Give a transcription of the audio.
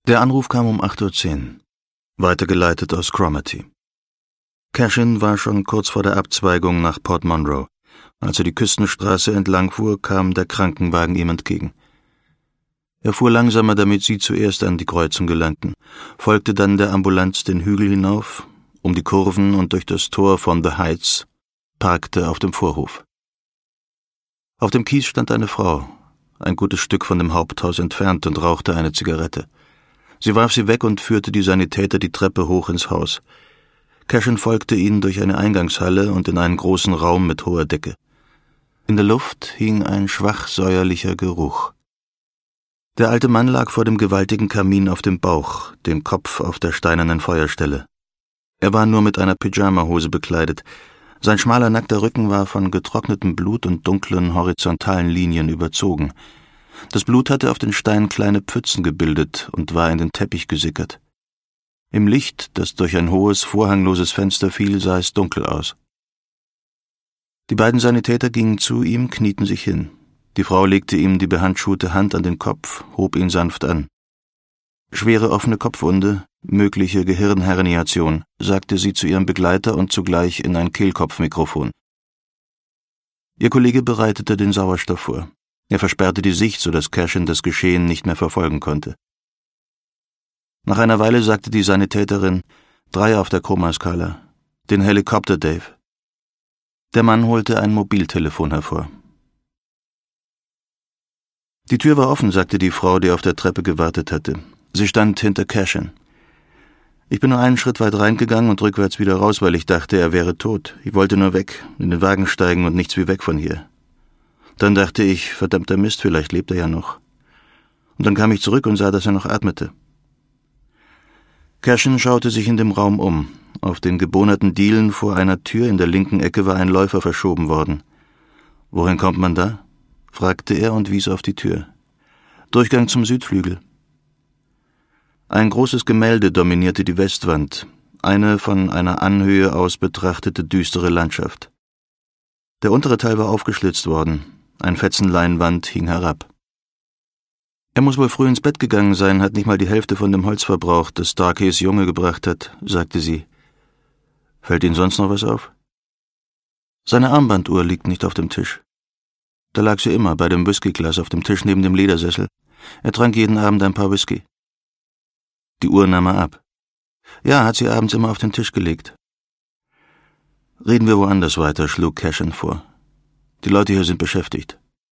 Der Anruf kam um 8:10 Uhr, weitergeleitet aus Cromarty. Cashin war schon kurz vor der Abzweigung nach Port Monroe. Als er die Küstenstraße entlang fuhr, kam der Krankenwagen ihm entgegen. Er fuhr langsamer, damit sie zuerst an die Kreuzung gelangten, folgte dann der Ambulanz den Hügel hinauf, um die Kurven und durch das Tor von The Heights, parkte auf dem Vorhof. Auf dem Kies stand eine Frau, ein gutes Stück von dem Haupthaus entfernt, und rauchte eine Zigarette. Sie warf sie weg und führte die Sanitäter die Treppe hoch ins Haus. Cashin folgte ihnen durch eine Eingangshalle und in einen großen Raum mit hoher Decke. In der Luft hing ein schwach säuerlicher Geruch. Der alte Mann lag vor dem gewaltigen Kamin auf dem Bauch, den Kopf auf der steinernen Feuerstelle. Er war nur mit einer Pyjamahose bekleidet. Sein schmaler, nackter Rücken war von getrocknetem Blut und dunklen, horizontalen Linien überzogen. Das Blut hatte auf den Stein kleine Pfützen gebildet und war in den Teppich gesickert. Im Licht, das durch ein hohes, vorhangloses Fenster fiel, sah es dunkel aus. Die beiden Sanitäter gingen zu ihm, knieten sich hin. Die Frau legte ihm die behandschuhte Hand an den Kopf, hob ihn sanft an. »Schwere offene Kopfwunde, mögliche Gehirnherniation«, sagte sie zu ihrem Begleiter und zugleich in ein Kehlkopfmikrofon. Ihr Kollege bereitete den Sauerstoff vor. Er versperrte die Sicht, sodass Cashin das Geschehen nicht mehr verfolgen konnte. Nach einer Weile sagte die Sanitäterin: 3 auf der Komaskala. Den Helikopter, Dave. Der Mann holte ein Mobiltelefon hervor. Die Tür war offen, sagte die Frau, die auf der Treppe gewartet hatte. Sie stand hinter Cashin. Ich bin nur einen Schritt weit reingegangen und rückwärts wieder raus, weil ich dachte, er wäre tot. Ich wollte nur weg, in den Wagen steigen und nichts wie weg von hier. Dann dachte ich, verdammter Mist, vielleicht lebt er ja noch. Und dann kam ich zurück und sah, dass er noch atmete. Cashin schaute sich in dem Raum um. Auf den gebohnerten Dielen vor einer Tür in der linken Ecke war ein Läufer verschoben worden. »Wohin kommt man da?« fragte er und wies auf die Tür. »Durchgang zum Südflügel.« Ein großes Gemälde dominierte die Westwand, eine von einer Anhöhe aus betrachtete düstere Landschaft. Der untere Teil war aufgeschlitzt worden, ein Fetzen Leinwand hing herab. »Er muss wohl früh ins Bett gegangen sein, hat nicht mal die Hälfte von dem Holz verbraucht, das Starkeys Junge gebracht hat«, sagte sie. »Fällt Ihnen sonst noch was auf?« »Seine Armbanduhr liegt nicht auf dem Tisch. Da lag sie immer bei dem Whiskyglas auf dem Tisch neben dem Ledersessel. Er trank jeden Abend ein paar Whisky.« Die Uhr nahm er ab. »Ja, hat sie abends immer auf den Tisch gelegt.« »Reden wir woanders weiter«, schlug Cashin vor. »Die Leute hier sind beschäftigt.«